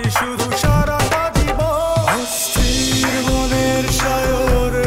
শুধু সারাটা জীবন। অস্থির মনের সায়রে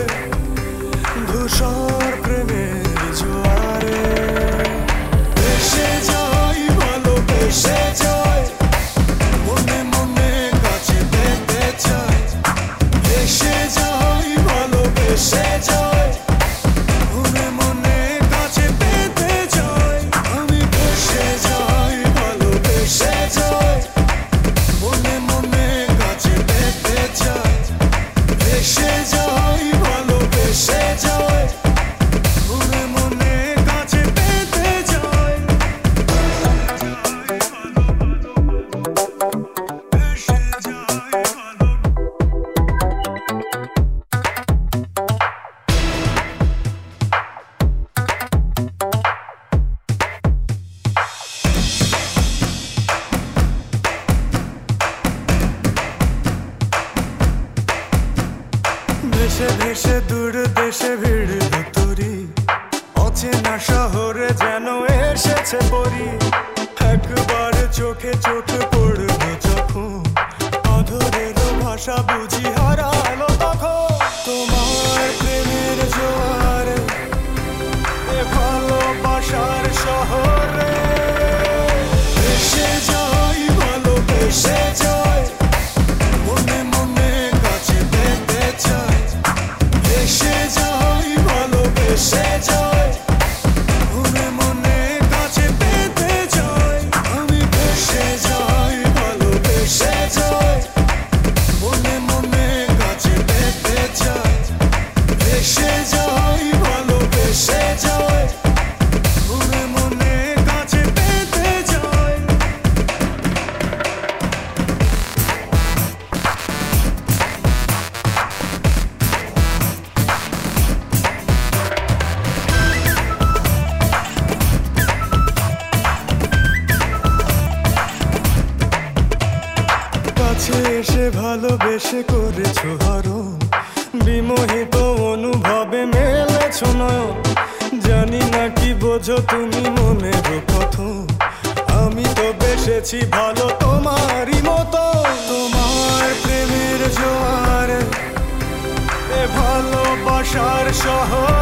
ধূসর প্রেমের জোয়ারে ভেসে যাই, ভালোবেসে যাই, মনে মনে কাছে পেতে চাই। ভেসে যাই, ভালোবেসে যাই, মনে মনে কাছে পেতে চাই। আমি ভেসে যাই, ভালোবেসে যাই, মনে মনে কাছে পেতে চাই। ভেসে যাই, ভালোবেসে যাই, মনে মনে কাছে পেতে চাই। ভেসে যাই, ভেসে ভেসে দূর দেশে ভিড় তোরি, অচেনা শহরে যেন এসেছে পরি। একবার চোখে চোখ পড়ল যখন, অধরের ভাষা বুঝি হারালো তখন। তোমার প্রেমের জোয়ারে এ ভালোবাসার শহরে ভেসে যাই, ভালোবেসে যাই, মনে মনে কাছে পেতে চাই। ভেসে যাই, ভালোবেসে যাই, মনে মনে কাছে পেতে চাই। আমি ভেসে যাই, ভালোবেসে যাই, মনে মনে কাছে পেতে চাই। ভেসে যাই, ভালোবেসে যাই, মনে মনে কাছে পেতে চাই। কাছে এসে ভালোবেসে করেছো হরণ, বিমোহিত অনুভবে মেলেছ নয়ন। জানি না কি বোঝো তুমি মনের কথন, আমি তো বেসেছি ভালো তোমারই মতো। তোমার প্রেমের জোয়ারে এ ভালোবাসার শহর